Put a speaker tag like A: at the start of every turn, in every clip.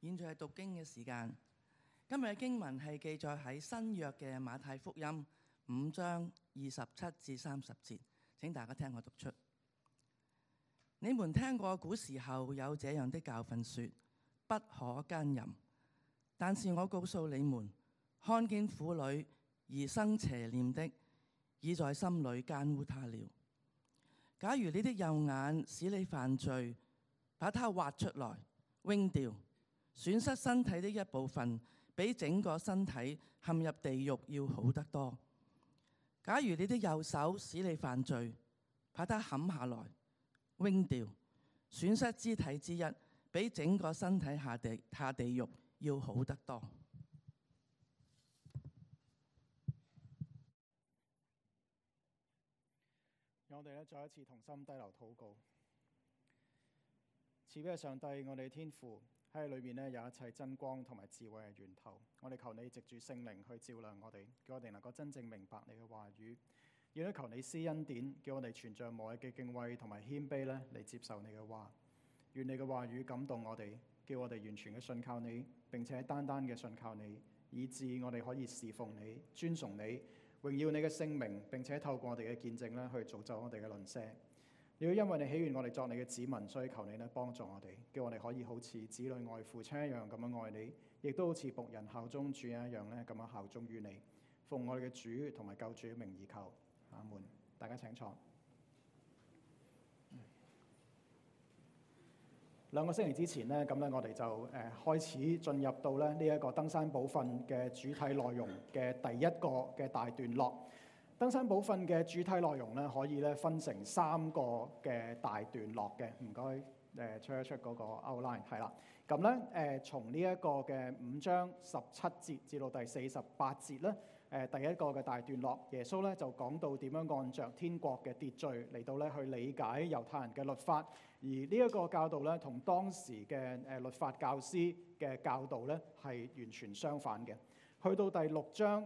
A: 現在係讀經嘅時間。今日嘅經文係記載喺新約嘅馬太福音5章27至30節，請大家聽我讀出。你們聽過古時候有這樣的教訓說，不可奸淫。但是我告訴你們，看見婦女而生邪念的，已在心裏奸污她了。假如你的右眼使你犯罪，把它挖出來，扔掉，損失身體的一部分，比整個身體陷入地獄要好得多。假如你的右手使你犯罪，把它砍下來，扔掉，損失肢體之一，比整個身體下地獄要好得多。
B: 我哋咧再一次同心低頭禱告。慈悲嘅上帝，我哋天父喺裏面咧有一切真光同埋智慧嘅源頭。我哋求你藉住聖靈去照亮我哋，叫我哋能夠真正明白你嘅話語。亦都求你施恩典，叫我哋存着無畏嘅敬畏同埋謙卑咧嚟接受你嘅話。願你嘅話語感動我哋，叫我哋完全嘅信靠你，並且單單嘅信靠你，以致我哋可以侍奉你、尊崇你、榮耀你嘅聖名，並且透過我哋嘅見證咧去造就我哋嘅鄰舍。亦都因為你喜悅我哋作你嘅子民，所以求你咧幫助我哋，叫我哋可以好似子女愛父親一樣咁樣愛你，亦都好似僕人效忠主一樣咧咁樣效忠於你。奉我哋嘅主同埋救主嘅名義求，阿門。大家請坐。2個星期之前呢，咁咧我哋就開始進入到咧呢一個登山寶訓嘅主題內容嘅第一個嘅大段落。登山寶訓嘅主題內容咧可以咧分成3個嘅大段落嘅。唔該，出一出嗰個 outline 係啦。咁咧從呢一個嘅5章17節至到第48節咧。第一個嘅大段落，耶穌咧就講到點樣按着天國嘅秩序嚟到咧去理解猶太人嘅律法，而呢一個教導咧同當時嘅律法教師嘅教導咧係完全相反嘅。去到第6章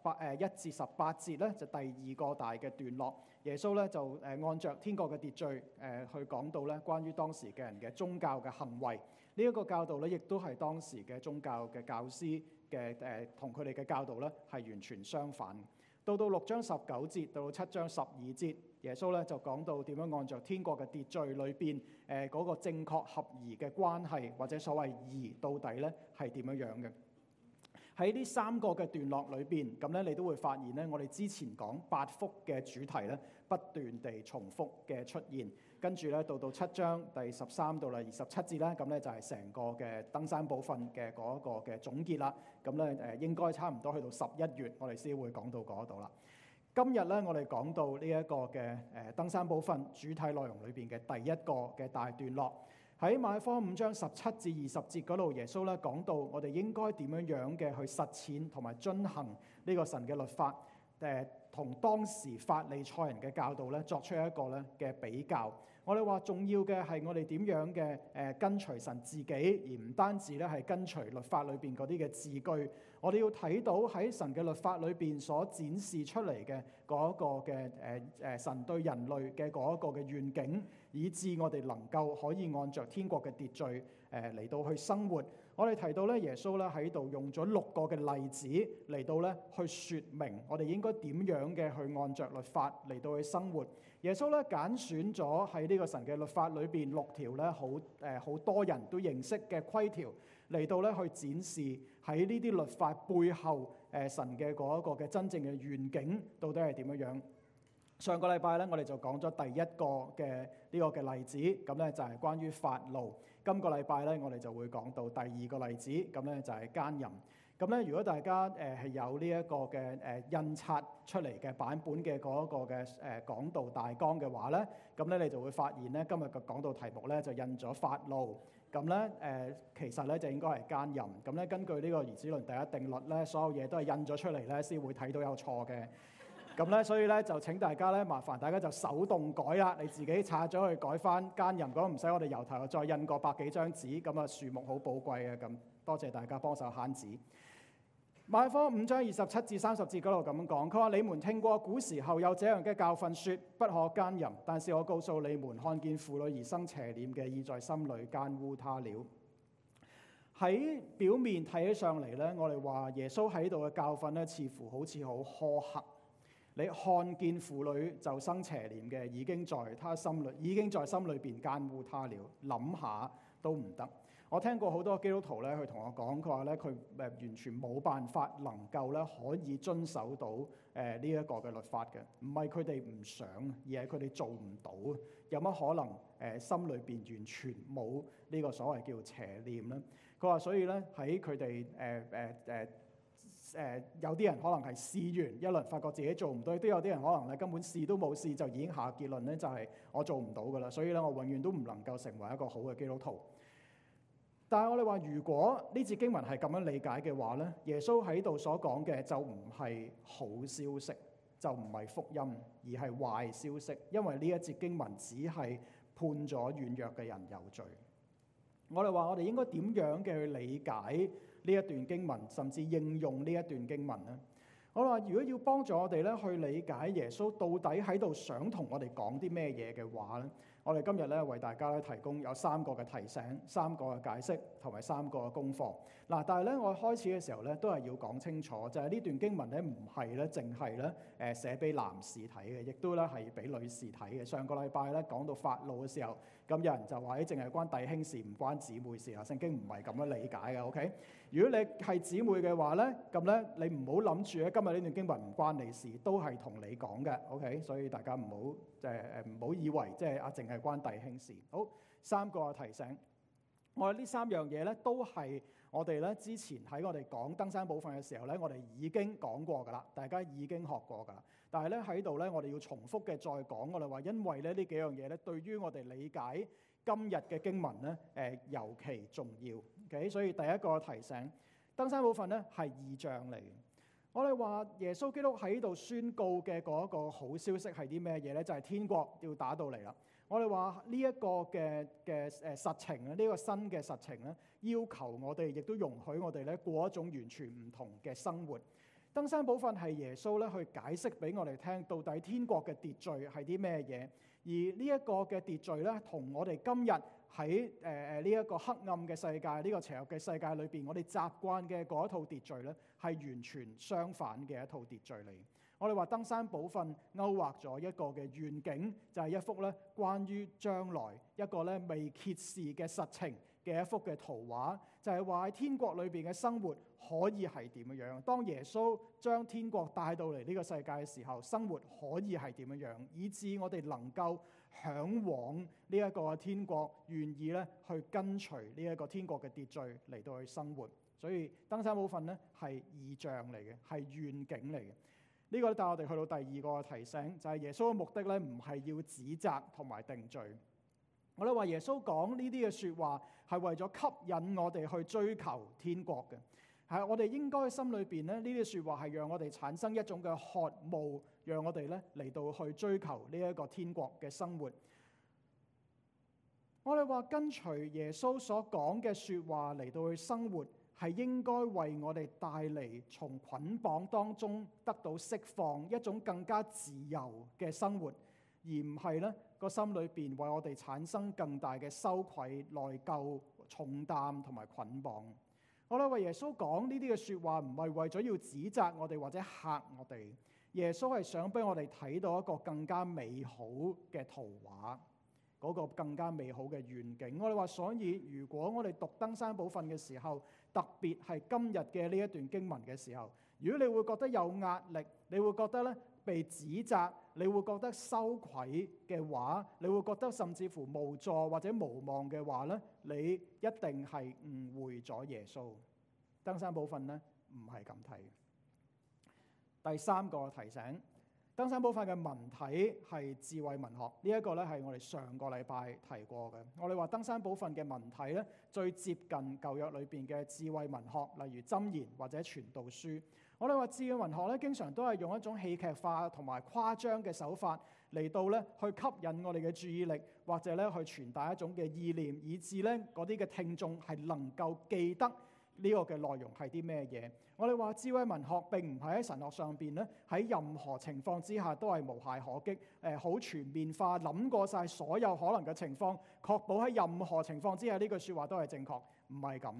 B: 1至18節咧，就第二個大嘅段落，耶穌咧就按着天國嘅秩序去講到咧關於當時嘅人嘅宗教嘅行為。呢一個教導咧亦都係當時嘅宗教嘅教師嘅同佢哋嘅教導咧係完全相反。到6章19節到7章12節，耶穌咧就講到點樣按照天國嘅秩序裏邊嗰個正確合宜嘅關係，或者所謂義到底咧係點樣樣嘅。喺呢3個嘅段落裏邊，咁咧你都會發現咧，我哋之前講8福嘅主題咧不斷地重複嘅出現。跟住咧到7章第13到27節啦，咁咧就係成個嘅登山寶訓嘅嗰一個嘅總結啦。咁咧應該差唔多去到11月，我哋先會講到嗰度啦。今日咧我哋講到呢一個嘅登山寶訓主題內容裏邊嘅第一個嘅大段落。喺馬太福音5章17至20節嗰度，耶穌咧講到我哋應該點樣樣嘅去實踐同埋遵行呢個神嘅律法，同當時法利賽人嘅教導咧作出一個咧嘅比較。我哋話重要嘅係我哋點樣嘅跟隨神自己，而唔單止咧係跟隨律法裏邊嗰啲嘅字句。我哋要睇到喺神嘅律法裏邊所展示出嚟嘅嗰一個嘅神對人類嘅嗰一個嘅願景，以致我哋能夠可以按着天國嘅秩序嚟到去生活。我哋提到咧，耶穌咧喺度用咗6個嘅例子嚟到咧去説明我哋應該點樣嘅去按着律法嚟到去生活。耶穌咧揀選咗喺呢個神嘅律法裏邊6條咧好多人都認識嘅規條嚟到咧去展示喺呢啲律法背後神嘅嗰一個嘅真正嘅願景到底係點樣樣。上個禮拜咧，我哋就講咗第一個嘅呢個嘅例子，咁咧就係關於法怒。今個禮拜咧，我哋就會講到第二個例子，咁咧就係奸淫。咁咧，如果大家係有呢一個嘅印刷出嚟嘅版本嘅嗰一個嘅講道大綱嘅話咧，咁咧你就會發現咧，今日嘅講道題目咧就印咗法怒。咁咧其實咧就應該係奸淫。咁咧根據呢個兒子論第一定律咧，所有嘢都係印咗出嚟咧先會睇到有錯嘅。咁咧，所以咧就請大家咧，麻煩大家就手動改啦，你自己拆咗去改翻奸淫嗰個，唔使我哋由頭再印過100幾張紙，咁啊樹木好寶貴嘅，咁多謝大家幫手慳紙。馬太福音5章27至30節嗰度咁講，佢話：你們聽過古時候有這樣嘅教訓，說不可奸淫，但是我告訴你們，看見婦女而生邪念嘅，已在心裏奸污她了。 喺表面睇起上嚟咧，我哋話耶穌喺度嘅教訓咧，似乎好似好苛刻。你看見婦女就生邪念嘅，已經在心裏邊奸污他了，諗下都唔得。我聽過好多基督徒咧，佢同我講，佢話咧佢完全冇辦法能夠咧可以遵守到呢一個嘅律法嘅，唔係佢哋唔想，而係佢哋做唔到。有乜可能心裏邊完全冇呢個所謂叫邪念咧？佢話所以咧喺佢哋有啲人可能係試完一輪，發覺自己做唔到；都有啲人可能咧根本試都冇試就已經下結論咧，就係我做唔到噶啦。所以咧我永遠都唔能夠成為一個好嘅基督徒。但係我哋話，如果呢節經文係咁樣理解嘅話咧，耶穌喺度所講嘅就唔係好消息，就唔係福音，而係壞消息。因為呢一節經文只係判咗軟弱嘅人有罪。我哋話，我哋應該點樣嘅去理解呢一段經文，甚至應用呢一段經文呢？我話，如果要幫助我哋咧去理解耶穌到底喺度想同我哋講啲咩嘢嘅話咧，我哋今日咧為大家咧提供有3個嘅提醒、3個嘅解釋同埋3個嘅功課。嗱，但係咧我開始嘅時候咧都係要講清楚，就係呢段經文咧唔係咧淨係咧寫俾男士睇嘅，亦都咧係俾女士睇嘅。上個禮拜咧講到法老嘅時候，咁有人就話淨係關弟兄事唔關姊妹事啊，聖經唔係咁樣理解嘅。OK， 如果你係姊妹嘅話咧，咁咧你唔好諗住咧今日呢段經文唔關你事，都係同你講嘅。OK， 所以大家唔好以為即係淨係關弟兄事。好，3個提醒。我哋呢3樣嘢咧，都係我哋咧之前喺我哋講登山寶訓嘅時候咧，我哋已經講過㗎啦，大家已經學過㗎啦。但係咧喺度咧，我哋要重複嘅再講。我哋話因為咧呢幾樣嘢咧，對於我哋理解今日嘅經文咧，尤其重要。OK， 所以第一個提醒，登山寶訓咧係異象嚟。我哋話耶穌基督喺度宣告嘅嗰個好消息係啲咩嘢咧？就係天國要打到嚟啦。我哋話呢一個嘅實情咧，呢個新嘅實情咧，要求我哋亦都容許我哋咧過一種完全唔同嘅生活。登山寶訓係耶穌咧去解釋俾我哋聽，到底天國嘅秩序係啲咩嘢？而呢一個嘅秩序咧，同我哋今日喺呢一個黑暗嘅世界、呢個邪惡嘅世界裏邊，我哋習慣嘅嗰一套秩序咧，係完全相反嘅一套秩序嚟。我哋話登山寶訓勾畫咗一個嘅願景，就係一幅咧關於將來一個咧未揭示嘅實情嘅一幅嘅圖畫，就係話喺天國裏邊嘅生活可以係點樣？當耶穌將天國帶到嚟呢個世界嘅時候，生活可以係點樣？以致我哋能夠嚮往呢一個天國，願意咧去跟隨呢一個天國嘅秩序嚟到去生活。所以登山寶訓咧係異象嚟嘅，係願景嚟嘅。呢個帶我哋去到第2個提醒，就係耶穌嘅目的咧，唔係要指責同埋定罪。我哋話耶穌講呢啲嘅説話係為咗吸引我哋去追求天國嘅，係我哋應該心裏邊咧呢啲説話係讓我哋產生一種嘅渴慕，讓我哋咧嚟到去追求呢一個天國嘅生活。我哋話跟隨耶穌所講嘅説話嚟到去生活，係應該為我哋帶嚟從捆綁當中得到釋放，一種更加自由嘅生活，而唔係咧個心裏邊為我哋產生更大嘅羞愧、內疚、重擔同埋捆綁。我哋為耶穌講呢啲嘅説話，唔係為咗要指責我哋或者嚇我哋。耶穌係想俾我哋睇到一個更加美好嘅圖畫，嗰個更加美好嘅願景。我哋話，所以如果我哋讀登山寶訓嘅時候，特別係今日嘅呢一段經文嘅時候，如果你會覺得有壓力，你會覺得咧被指責，你會覺得羞愧嘅話，你會覺得甚至乎無助或者無望嘅話咧，你一定係誤會咗耶穌。登山寶訓咧唔係咁睇。第3個提醒，登山寶訓嘅文體係智慧文學，呢一個咧係我哋上個禮拜提過嘅。我哋話登山寶訓嘅文體咧最接近舊約裏邊嘅智慧文學，例如箴言或者傳道書。我哋話智慧文學咧經常都係用一種戲劇化同埋誇張嘅手法嚟到咧去吸引我哋嘅注意力，或者咧去傳達一種嘅意念，以致咧嗰啲嘅聽眾係能夠記得呢個嘅內容係啲咩嘢。我哋話智慧文學並唔係喺神學上邊咧，喺任何情況之下都係無懈可擊，好全面化，諗過晒所有可能嘅情況，確保喺任何情況之下呢句説話都係正確，唔係咁。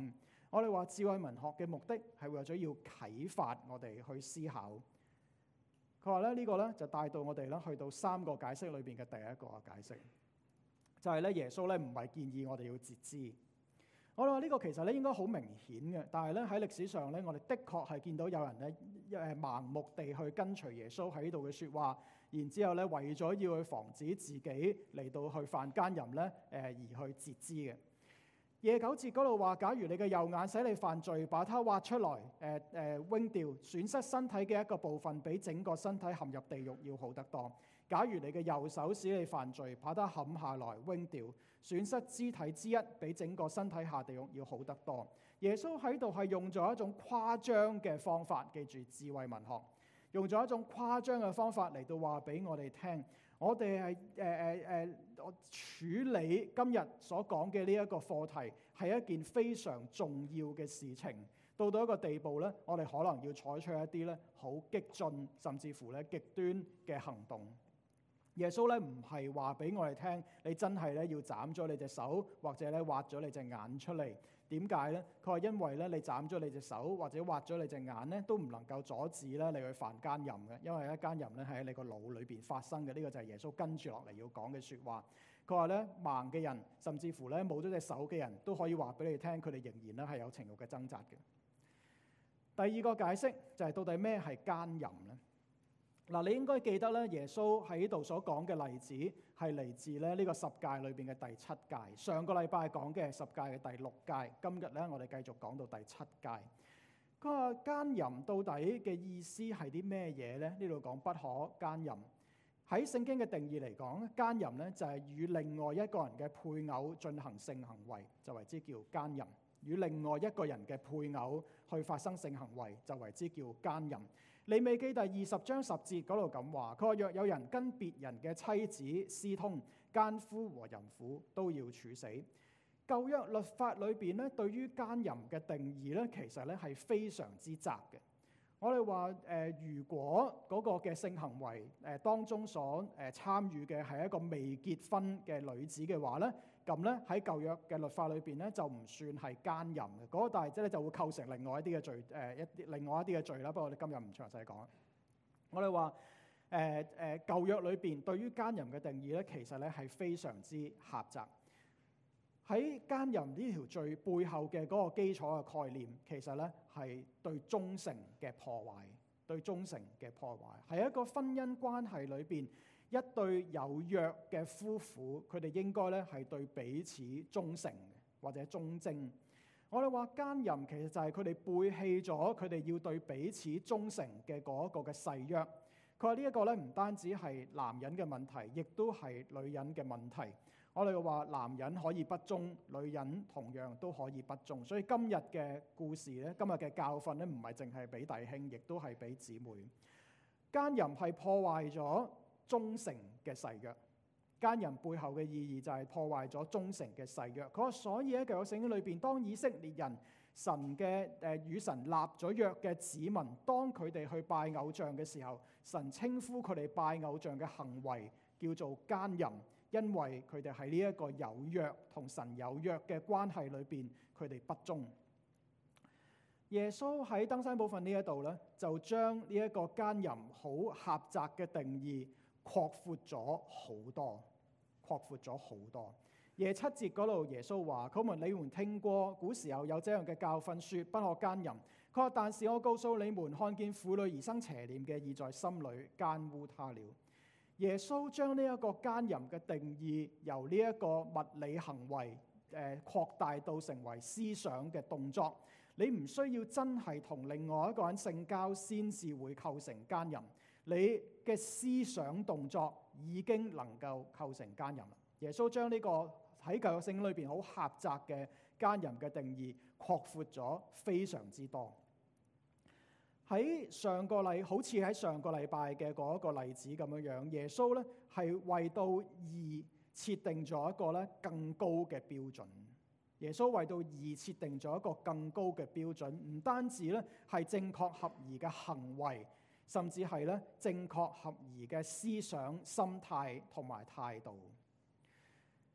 B: 我哋話智慧文學嘅目的係為咗要啟發我哋去思考。佢話咧呢個咧就帶到我哋咧去到3個解釋裏邊嘅第一個解釋，就係咧耶穌咧唔係建議我哋要節肢。我哋話呢個其實咧應該好明顯嘅，但係咧喺歷史上咧，我哋的確係見到有人咧盲目地去跟隨耶穌喺呢度嘅説話，然之後咧為咗要去防止自己嚟到去犯奸淫咧而去節肢嘅。廿9節嗰度話，假如你嘅右眼使你犯罪，把它挖出來，扔掉，損失身體嘅一個部分，比整個身體陷入地獄要好得多。假如你嘅右手使你犯罪，把它砍下來，扔掉，損失肢體之一，比整個身體下地獄要好得多。耶穌喺度係用咗一種誇張嘅方法，記住智慧文學，用咗一種誇張嘅方法嚟到話俾我哋聽。我哋係處理今日所講嘅呢一個課題係一件非常重要嘅事情。到一個地步咧，我哋可能要採取一啲咧好激進，甚至乎咧極端嘅行動。耶穌咧唔係話俾我哋聽，你真係咧要斬咗你隻手，或者咧挖咗你隻眼出嚟。點解咧？佢話因為咧你斬咗你隻手或者挖咗你隻眼咧，都唔能夠阻止咧你去犯奸淫嘅，因為咧奸淫咧係喺你個腦裏邊發生嘅。呢個就係耶穌跟住落嚟要講嘅説話。佢話咧盲嘅人，甚至乎咧冇咗隻手嘅人都可以話俾你聽，佢哋仍然咧係有情慾嘅掙扎嘅。第二個解釋就係到底咩係奸淫咧？嗱，你應該記得咧，耶穌喺呢度所講嘅例子係嚟自咧呢個十誡裏邊嘅第7誡。上個禮拜講嘅係十誡嘅第6誡，今日咧我哋繼續講到第7誡。佢話奸淫到底嘅意思係啲咩嘢咧？呢度講不可奸淫。喺聖經嘅定義嚟講，奸淫咧就係與另外一個人嘅配偶進行性行為，就為之叫奸淫。與另外一個人嘅配偶去發生性行為，就為之叫奸淫。利未記第20章10節嗰度咁話，佢話若有人跟別人嘅妻子私通，奸夫和淫婦都要處死。舊約律法裏邊咧，對於奸淫嘅定義咧，其實咧係非常之窄嘅。我哋話如果嗰個嘅性行為當中所參與嘅係一個未結婚嘅女子嘅話咧，咁咧喺舊約嘅律法裏邊咧就唔算係奸淫嘅。嗰個大劑咧就會構成另外一啲嘅罪，另外一啲嘅罪啦。不過我哋今日唔詳細講。我哋話舊約裏邊對於奸淫嘅定義咧，其實咧係非常之狹窄。喺奸淫呢條罪背後嘅嗰個基礎嘅概念，其實咧係對忠誠嘅破壞，對忠誠嘅破壞係一個婚姻關係裏邊一對有約嘅夫婦，佢哋應該咧係對彼此忠誠或者忠貞。我哋話奸淫其實就係佢哋背棄咗佢哋要對彼此忠誠嘅嗰一個嘅誓約。佢話呢一個咧唔單止係男人嘅問題，亦都係女人嘅問題。我哋話男人可以不忠，女人同樣都可以不忠。所以今日嘅故事咧，今日嘅教訓咧，唔係淨係俾弟兄，亦都係俾姊妹。奸淫係破壞咗忠誠嘅誓約。奸淫背後嘅意義就係破壞咗忠誠嘅誓約。佢話所以喺舊約聖經裏邊，當以色列人神嘅與神立咗約嘅子民，當佢哋去拜偶像嘅時候，神稱呼佢哋拜偶像嘅行為叫做奸淫。因為佢哋喺呢一個有約同神有約嘅關係裏邊，佢哋不忠。耶穌喺登山寶訓呢一度咧，就將呢一個奸淫好狹窄嘅定義擴闊咗好多，擴闊咗好多。廿7節嗰度，耶穌話：佢們你們聽過古時候有這樣嘅教訓，說不可奸淫。佢話：但是我告訴你們，看見婦女而生邪念嘅，已在心裏奸污她了。耶穌將呢一個奸淫嘅定義由呢一個物理行為擴大到成為思想嘅動作。你唔需要真係同另外一個人性交先至會構成奸淫，你嘅思想動作已經能夠構成奸淫啦。耶穌將呢個喺舊約聖經裏邊好狹窄嘅奸淫嘅定義擴闊咗非常之多。喺上個禮，好似喺上個禮拜嘅嗰一個例子咁樣樣，耶穌咧係為到義設定咗一個咧更高嘅標準。耶穌為到義設定咗一個更高嘅標準，唔單止咧係正確合宜嘅行為，甚至係咧正確合宜嘅思想、心態同埋態度。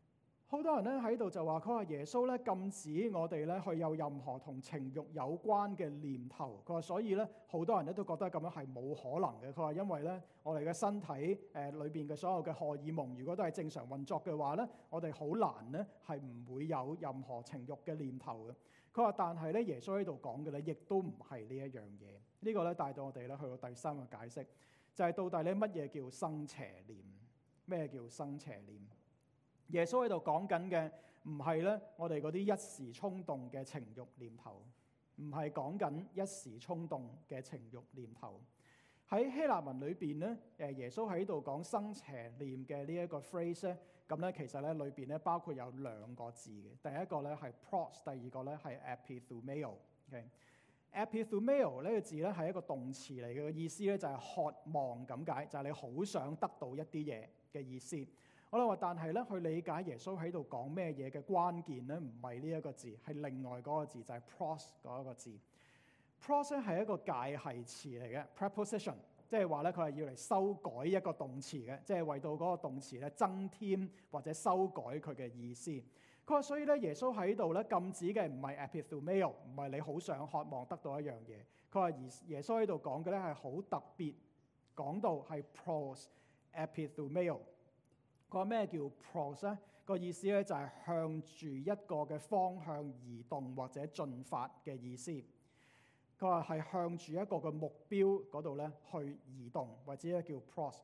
B: 好多人咧喺度就話，佢話耶穌咧禁止我哋咧去有任何同情慾有關嘅念頭。佢話所以咧好多人咧都覺得咁樣係冇可能嘅。佢話因為咧我哋嘅身體裏邊嘅所有嘅荷爾蒙，如果都係正常運作嘅話咧，我哋好難咧係唔會有任何情慾嘅念頭嘅。佢話但係咧耶穌喺度講嘅咧，亦都唔係呢一樣嘢。呢個咧帶到我哋咧去到第三個解釋，就係到底咧乜嘢叫生邪念？咩叫生邪念？耶穌喺度講緊嘅唔係咧，我哋嗰啲一時衝動嘅情慾念頭，唔係講緊一時衝動嘅情慾念頭。喺希臘文裏邊咧，耶穌喺度講生邪念嘅呢一個 phrase 咧，咁咧其實咧裏邊咧包括有兩個字嘅，第一個咧係 pros， 第二個咧係 epithumeo。Epithumeo 呢個字咧係一個動詞嚟嘅，意思咧就係渴望咁解，就係你好想得到一啲嘢嘅意思。我哋話，但係咧去理解耶穌喺度講咩嘢嘅關鍵咧，唔係呢一個字，係另外嗰個字，就係 pros 嗰一個字。pros 咧係一個介系詞嚟嘅 preposition， 即係話咧佢係要嚟修改一個動詞嘅，即係為到嗰個動詞咧增添或者修改佢嘅意思。佢話所以咧耶穌喺度咧禁止嘅唔係 epithumeo， 唔係你好想渴望得到一樣嘢。佢話耶穌喺度講嘅咧係好特別，講到係 pros epithumeo。個咩叫 pros 咧？個意思咧就係向住一個嘅方向移動或者進發嘅意思。佢話係向住一個嘅目標嗰度咧去移動，或者咧叫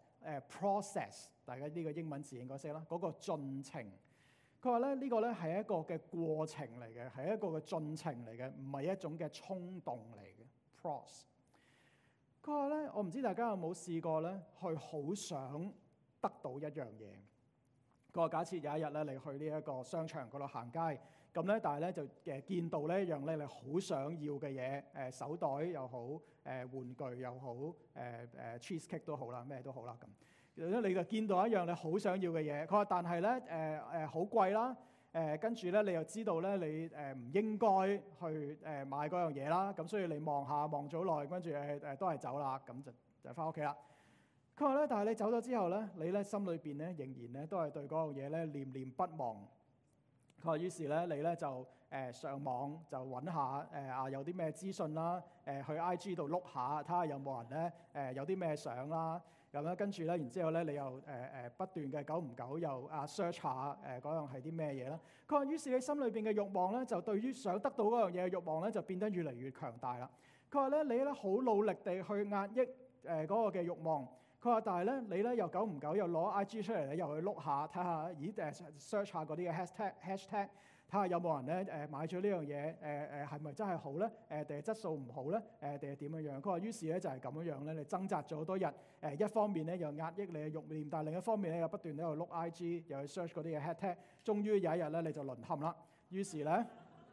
B: process。大家呢個英文字應該識啦。嗰個進程。佢話咧呢個咧係一個嘅過程嚟嘅，係一個嘅進程嚟嘅，唔係一種嘅衝動嚟嘅。pros。佢話咧，我唔知大家有冇試過咧，去好想得到一樣嘢。佢話假設有一日咧，你去呢一個商場嗰度行街，咁咧，但係咧就見到呢一樣咧你好想要嘅嘢，手袋又好，玩具又好，cheesecake 都好啦，咩都好啦咁。你就見到一樣你好想要嘅嘢，佢話但係咧好貴啦，跟住咧你又知道咧你唔應該去買嗰樣嘢啦，咁所以你望下望咗耐，跟住都係走啦，咁就翻屋企啦。佢話咧，但係你走咗之後咧，你咧心裏邊咧仍然咧都係對嗰樣嘢咧念念不忘。佢話於是咧你咧就上網就揾下有啲咩資訊啦，去 IG 度碌下睇下有冇人咧有啲咩相啦，咁咧跟住咧然之後咧你又不斷嘅久唔久又search 下嗰樣係啲咩嘢啦。佢話於是你心裏邊嘅慾望咧就對於想得到嗰樣嘢嘅慾望咧就變得越嚟越強大啦。佢話咧你咧好努力地去壓抑嗰個嘅慾望。佢話：但係咧，你咧又久唔久又攞 IG 出嚟咧，又去碌下睇下，咦search 下嗰啲嘅 hashtag， 睇下有冇人咧買咗呢樣嘢，係咪真係好咧？定係質素唔好咧？定係點樣樣？佢話於是咧就係咁樣樣咧，你掙扎咗好多日，一方面咧又壓抑你嘅慾念，但係另一方面咧又不斷喺度碌 IG，又去 search 嗰啲嘅 hashtag， 終於有一日咧你就淪陷啦。於是咧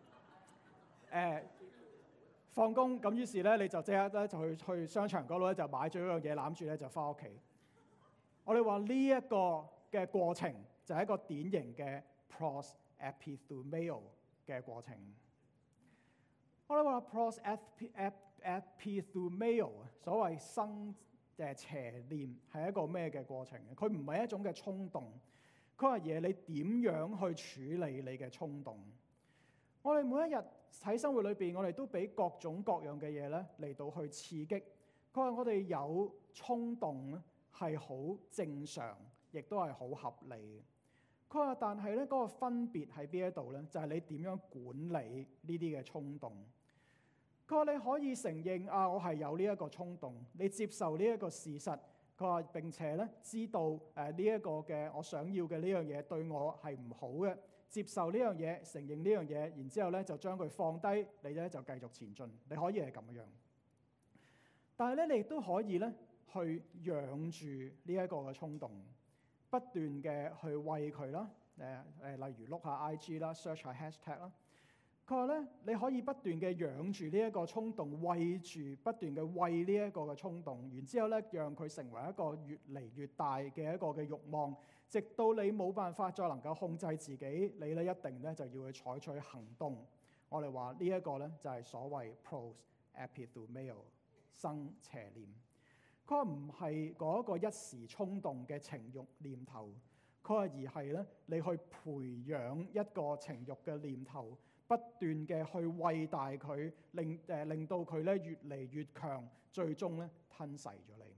B: 放工咁，於是咧你就即刻咧就去商場嗰度咧就買咗嗰樣嘢攬住咧就翻屋企。我哋話呢一個嘅過程就係一個典型嘅 pros epithumeo 嘅過程。我哋話 pros epithumeo 所謂生邪念係一個咩嘅過程？佢唔係一種嘅衝動，佢話嘢你點樣去處理你嘅衝動？我哋每一日喺生活裏邊，我哋都俾各種各樣嘅嘢咧嚟到去刺激。佢話我哋有衝動咧係好正常，亦都係好合理。佢話但係咧嗰個分別喺邊一度咧？就係你點樣管理呢啲嘅衝動。佢話你可以承認我係有呢一個衝動，你接受呢一個事實。佢話並且咧知道呢一個嘅我想要嘅呢樣嘢對我係唔好嘅。接受呢樣嘢，承認呢樣嘢，然之後咧就將佢放低，你咧就繼續前進。你可以係咁樣，但係咧你亦都可以咧去養住呢一個嘅衝動，不斷嘅去餵佢啦。例如碌下 IG 啦 ，search 下 hashtag 啦。佢話咧你可以不斷嘅養住呢一個衝動，餵住不斷嘅餵呢一個嘅衝動，然之後咧讓佢成為一個越嚟越大嘅一個嘅慾望。直到你冇辦法再能夠控制自己，你咧一定咧就要去採取行動。我哋話呢一個咧就係所謂 pros epithumeo 生邪念。佢話唔係嗰一個一時衝動嘅情慾念頭， 佢話而係咧你去培養一個情慾嘅念頭，不斷嘅去餵大佢，令到佢咧越嚟越強，最終咧吞噬咗你。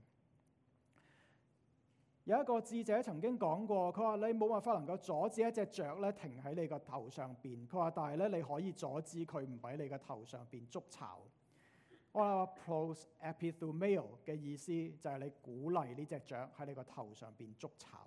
B: 有一個智者曾經講過，佢話你冇辦法能夠阻止一隻雀咧停喺你個頭上邊，佢話但係咧你可以阻止佢唔喺你個頭上邊築巢。我話 pros epithumeo 嘅意思就係你鼓勵呢隻雀喺你個頭上邊築巢。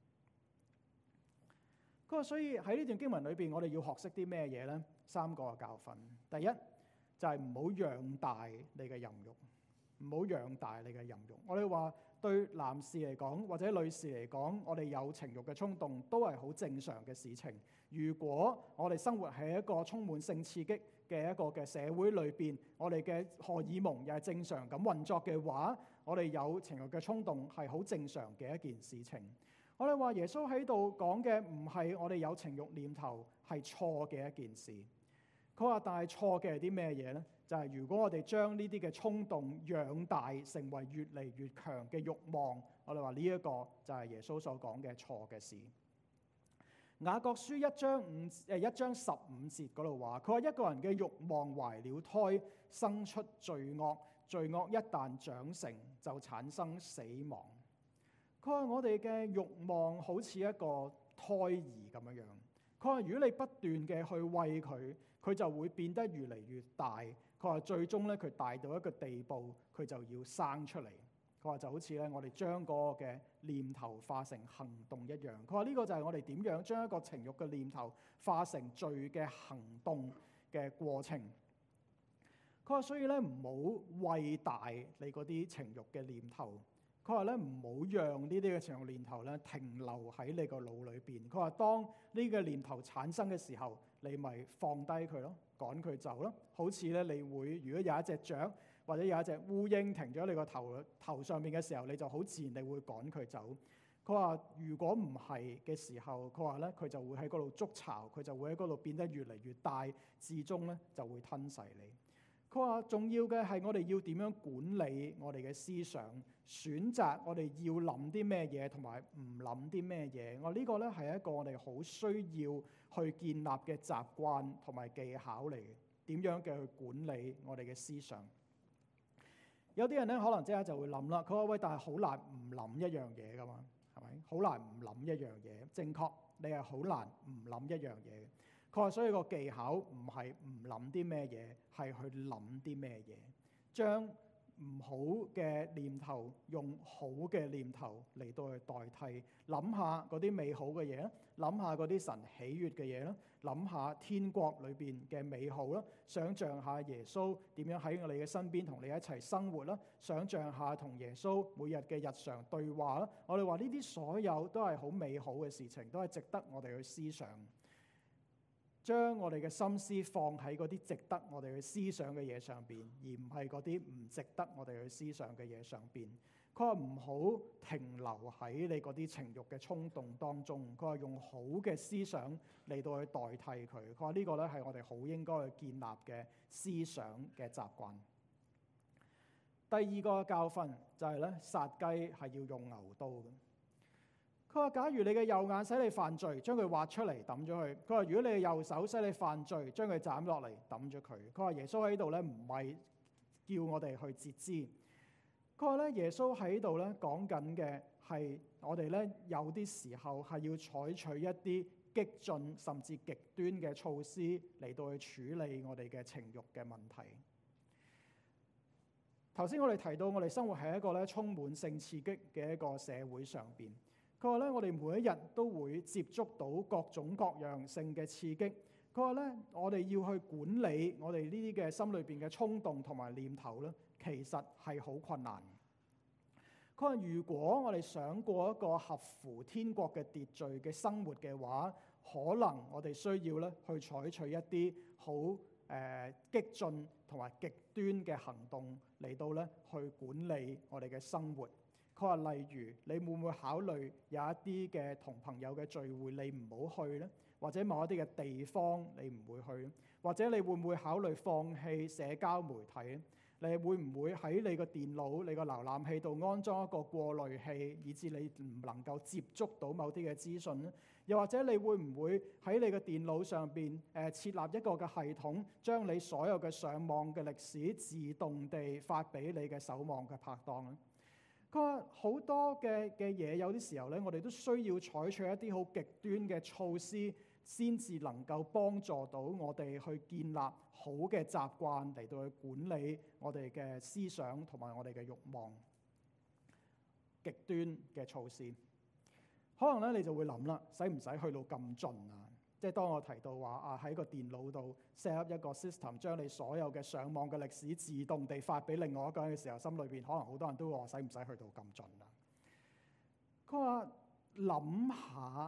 B: 佢話所以喺呢段經文裏邊，我哋要學識啲咩嘢呢？3個教訓。第一就係唔好養大你嘅淫慾，唔好養大你嘅淫慾。我哋話對男士嚟講或者女士嚟講，我哋有情慾嘅衝動都係好正常嘅事情。如果我哋生活喺一個充滿性刺激嘅一個嘅社會裏邊，我哋嘅荷爾蒙又係正常咁運作嘅話，我哋有情慾嘅衝動係好正常嘅一件事情。我哋話耶穌喺度講嘅唔係我哋有情慾念頭係錯嘅一件事。佢話但係錯嘅係啲咩嘢呢？就係如果我哋將呢啲嘅衝動養大成為越嚟越強嘅慾望，我哋話呢一個就係耶穌所講嘅錯嘅事。雅各書1章15節嗰度話，佢話一個人嘅慾望懷了胎，生出罪惡，罪惡一旦長成就產生死亡。佢話我哋嘅慾望好似一個胎兒咁樣。佢話如果你不斷嘅去餵佢，佢就會變得越嚟越大。佢話最終咧，佢大到一個地步，佢就要生出嚟。佢話就好似咧，我哋將嗰個嘅念頭化成行動一樣。佢話呢個就係我哋點樣將一個情慾嘅念頭化成罪嘅行動嘅過程。佢話所以咧，唔好餵大你嗰啲情慾嘅念頭。佢話咧，唔好讓呢啲嘅情慾念頭咧停留喺你個腦裏邊。佢話當呢個念頭產生嘅時候，你咪放低佢咯，趕佢走咯。好似咧，你會如果有一隻雀或者有一隻烏蠅停咗你個頭上面嘅時候，你就好自然地會趕佢走。佢話如果唔係嘅時候，佢話咧佢就會喺嗰度築巢，佢就會喺嗰度變得越嚟越大，至終咧就會吞噬你。佢話重要嘅係我哋要點樣管理我哋嘅思想，選擇我哋要諗啲咩嘢同埋唔諗啲咩嘢。我呢個咧係一個我哋好需要去建立嘅習慣同埋技巧嚟嘅，點樣嘅去管理我哋嘅思想。有啲人咧可能即刻就會諗啦，佢話喂，但係好難唔諗一樣嘢噶嘛，係咪？好難唔諗一樣嘢，正確，你係好難唔諗一樣嘢。佢話所以個技巧唔係唔諗啲咩嘢，係去諗啲咩嘢，將唔好嘅念頭用好嘅念頭嚟到去代替，諗下嗰啲美好嘅嘢啦，諗下嗰啲神喜悅嘅嘢啦，諗下天國裏邊嘅美好啦，想像下耶穌點樣喺我哋嘅身邊同你一齊生活啦，想像下同耶穌每日嘅日常對話啦。我哋話呢啲所有都係好美好嘅事情，都係值得我哋去思想。將我哋嘅心思放喺嗰啲值得我哋去思想嘅嘢上邊，而唔係嗰啲唔值得我哋去思想嘅嘢上邊。佢話唔好停留喺你嗰啲情慾嘅衝動當中。佢話用好嘅思想嚟到去代替佢。佢話呢個咧係我哋好應該去建立嘅思想嘅習慣。第二個教訓就係咧，殺雞係要用牛刀嘅。佢話：假如你嘅右眼使你犯罪，將佢挖出嚟抌咗佢。佢話：如果你嘅右手使你犯罪，將佢斬落嚟抌咗佢。佢話耶穌喺度咧，唔係叫我哋去截肢。佢話咧，耶穌喺度咧講緊嘅係我哋咧有啲時候係要採取一啲激進甚至極端嘅措施嚟到去處理我哋嘅情慾嘅問題。頭先我哋提到，我哋生活喺一個咧充滿性刺激嘅一個社會上邊。佢話咧，我哋每一日都會接觸到各種各樣性嘅刺激。佢話咧，我哋要去管理我哋呢啲嘅心裏邊嘅衝動同埋念頭咧，其實係好困難。佢話如果我哋想過一個合乎天國嘅秩序嘅生活嘅話，可能我哋需要咧去採取一啲好激進同埋極端嘅行動嚟到咧去管理我哋嘅生活。佢話例如，你會唔會考慮有一啲嘅同朋友嘅聚會你唔好去呢？或者某一啲嘅地方你唔會去，或者你會唔會考慮放棄社交媒體呢？ 你會唔會喺你個電腦、你個瀏覽器度安裝一個過濾器，以致你唔能夠接觸到某啲嘅資訊咧？又或者你會唔會喺你個電腦上邊設立一個嘅系統，將你所有嘅上網嘅歷史自動地發俾你嘅守望嘅拍檔咧？佢話好多嘅嘢，有啲時候咧，我哋都需要採取一啲好極端嘅措施，先至能夠幫助到我哋去建立好嘅習慣嚟到去管理我哋嘅思想同埋我哋嘅慾望。極端嘅措施，可能咧你就會諗啦，使唔使去到咁盡啊？即係當我提到話喺個電腦度 set up 一個 system， 將你所有嘅上網嘅歷史自動地發俾另外一個人嘅時候，心裏邊可能好多人都會話使唔使去到咁盡啊？佢話諗下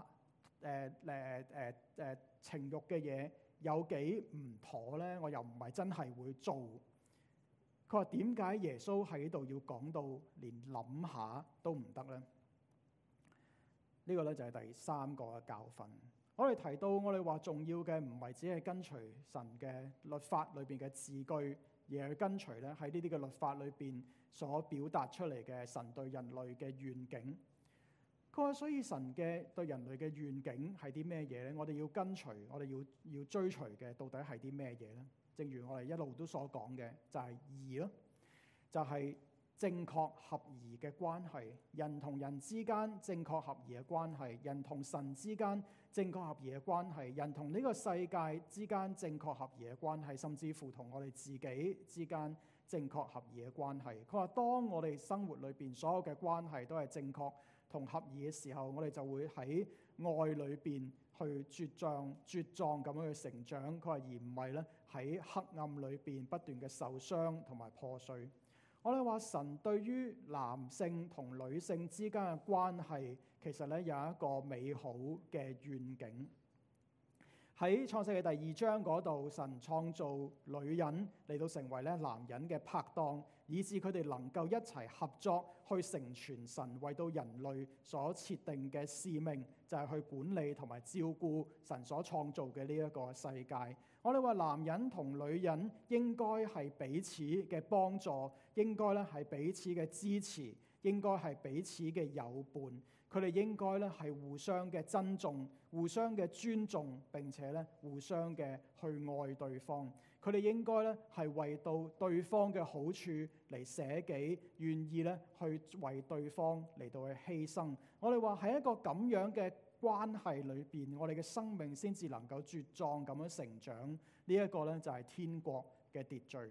B: 情慾嘅嘢有幾唔妥咧？我又唔係真係會做。佢話點解耶穌喺度要講到連諗下都唔得咧？呢個咧就係第三個嘅教訓。我哋提到，我哋話重要嘅唔係只係跟隨神嘅律法裏邊嘅字句，而係跟隨咧喺呢啲嘅律法裏邊所表達出嚟嘅神對人類嘅願景。佢話，所以神嘅對人類嘅願景係啲咩嘢咧？我哋要跟隨，我哋要追隨嘅，到底係啲咩嘢咧？正如我哋一路都所講嘅，就係義咯，就係正確合宜嘅關係，人同人之間正確合宜嘅關係，人同神之間正確合宜嘅關係，人同呢個世界之間正確合宜嘅關係，甚至乎同我哋自己之間正確合宜嘅關係。佢話當我哋生活裏邊所有嘅關係都係正確同合宜嘅時候，我哋就會喺愛裏邊去茁壯咁樣去成長。佢話而唔係咧喺黑暗裏邊不斷嘅受傷同埋破碎。我哋話神對於男性同女性之間嘅關係，其實咧有一個美好嘅願景。喺創世記第2章嗰度，神創造女人嚟到成為咧男人嘅拍檔，以致佢哋能夠一齊合作去成全神為到人類所設定嘅使命，就係去管理同埋照顧神所創造嘅呢一個世界。我哋話男人同女人應該係彼此嘅幫助，應該咧係彼此嘅支持，應該係彼此嘅友伴。佢哋應該咧係互相嘅珍重、互相嘅尊重，並且咧互相嘅去愛對方。佢哋應該咧係為到對方嘅好處嚟捨己，願意咧去為對方嚟到去犧牲。我哋話喺一個咁樣嘅關係裏邊，我哋嘅生命先至能夠茁壯咁樣成長。呢一個咧就係天國嘅秩序。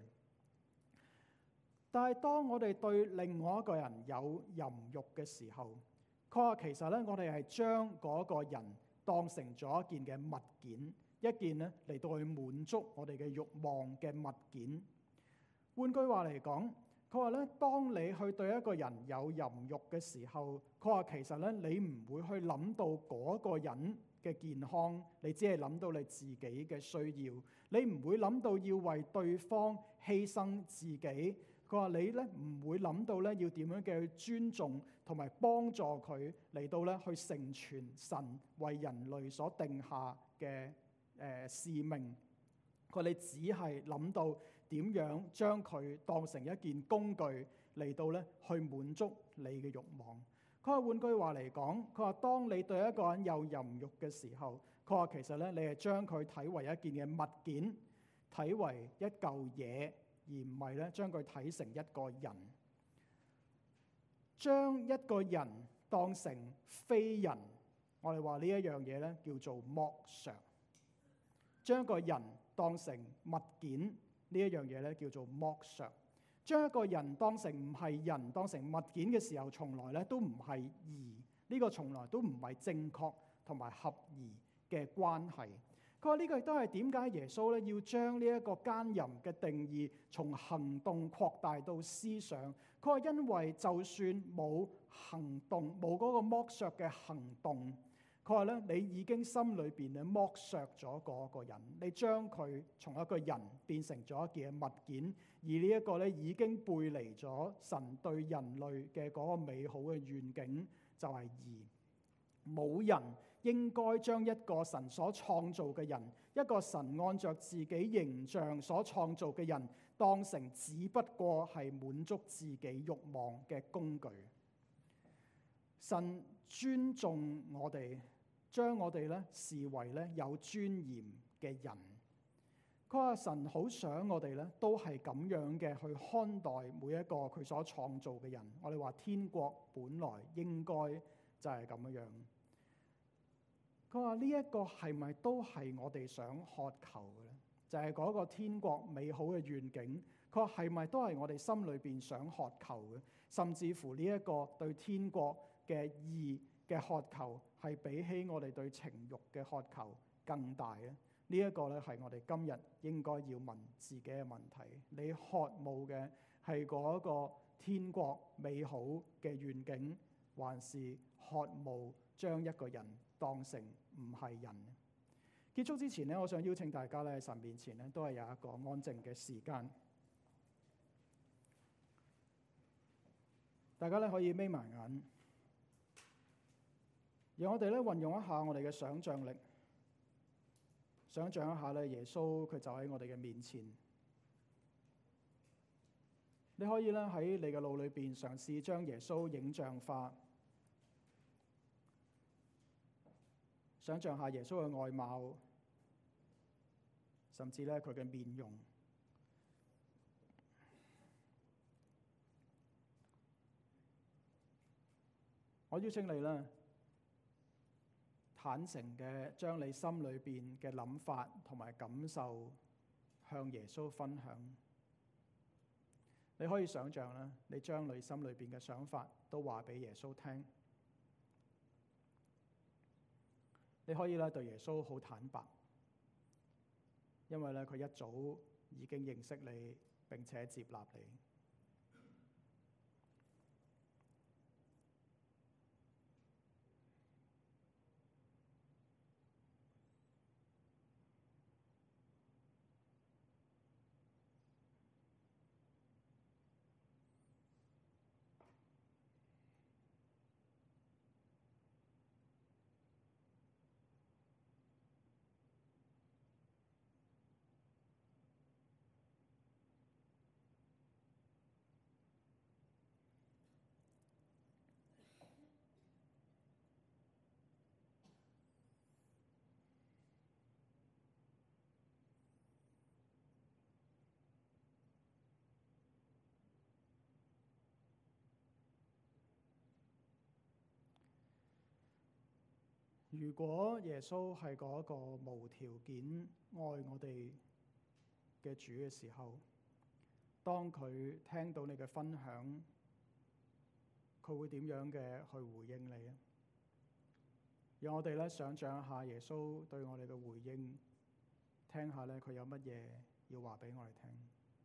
B: 但係當我哋對另外一個人有淫慾嘅時候，佢話其實咧，我哋係將嗰個人當成咗一件嘅物件，一件咧嚟到去滿足我哋嘅慾望嘅物件。換句話嚟講，佢話咧，當你去對一個人有淫慾嘅時候，佢話其實咧，你唔會去諗到嗰個人嘅健康，你只係諗到你自己嘅需要，你唔會諗到要為對方犧牲自己。佢話你咧唔會諗到咧要點樣嘅尊重同埋幫助佢嚟到咧去成全神為人類所定下嘅使命。佢話你只係諗到點樣將佢當成一件工具嚟到咧去滿足你嘅慾望。佢話換句話嚟講，佢話當你對一個人有淫慾嘅時候，佢話其實咧你係將佢睇為一件嘅物件，睇為一嚿嘢。而唔係咧，將佢睇成一個人，將一個人當成非人，我哋話呢一樣嘢咧叫做剝削；將一個人當成物件，呢一樣嘢咧叫做剝削；將一個人當成唔係人，當成物件嘅時候，從來咧都唔係義，呢個從來都唔係正確同埋合宜嘅關係。佢話呢個亦都係點解耶穌咧要將呢一個奸淫嘅定義從行動擴大到思想。佢話因為就算冇行動，冇嗰個剝削嘅行動，佢話咧你已經心裏邊咧剝削咗嗰個人，你將佢從一個人變成咗一件物件，而呢一個咧已經背離咗神對人類嘅嗰個美好嘅願景，就係義。冇人應該將一個神所創造嘅人，一個神按着自己形象所創造嘅人， 當成只不過係滿足自己慾望嘅工具。神尊重我哋，將我哋咧視為咧有尊嚴嘅人。佢話神好想我哋咧都係咁樣嘅去看待每一個佢所創造嘅人。我哋話天國本來應該就係咁樣。佢話呢一個係咪都係我哋想渴求嘅咧？就係嗰個天國美好嘅願景。佢話係咪都係我哋心裏邊想渴求嘅？甚至乎呢一個對天國嘅義嘅渴求，係比起我哋對情慾嘅渴求更大咧？呢一個咧係我哋今日應該要問自己嘅問題。你渴慕嘅係嗰個天國美好嘅願景，還是渴慕將一個人當成唔係人？結束之前咧，我想邀請大家咧喺神面前咧，都係有一個安靜嘅時間。大家咧可以眯埋眼，讓我哋咧運用一下我哋嘅想像力。想像一下咧，耶穌佢就喺我哋嘅面前。你可以咧喺你嘅腦裏邊嘗試將耶穌影像化，想像下耶穌嘅外貌，甚至咧佢嘅面容。我邀請你咧，坦誠嘅將你心裏邊嘅諗法同埋感受向耶穌分享。你可以想像啦，你將你心裏邊嘅想法都話俾耶穌聽。你可以咧對耶穌好坦白，因為咧佢一早已經認識你並且接納你。如果耶穌係嗰個無條件愛我哋嘅主嘅時候，當佢聽到你嘅分享，佢會點樣嘅去回應你咧？讓我哋咧想像一下耶穌對我哋嘅回應，聽下咧佢有乜嘢要話俾我哋聽。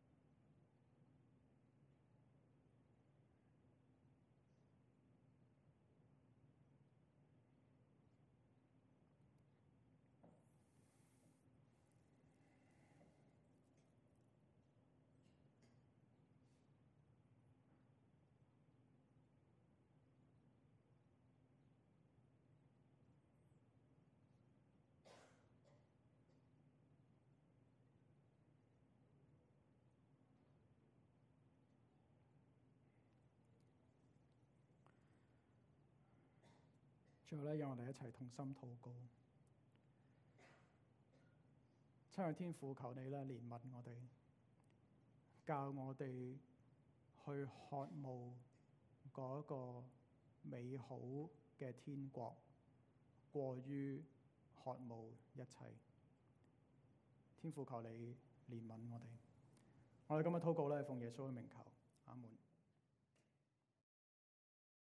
B: 最後咧，讓我哋一齊同心禱告。親愛天父，求你咧憐憫我哋，教我哋去渴慕嗰個美好嘅天國，過於渴慕一切。天父，求你憐憫我哋。我哋今日禱告咧，奉耶穌嘅名求，阿門。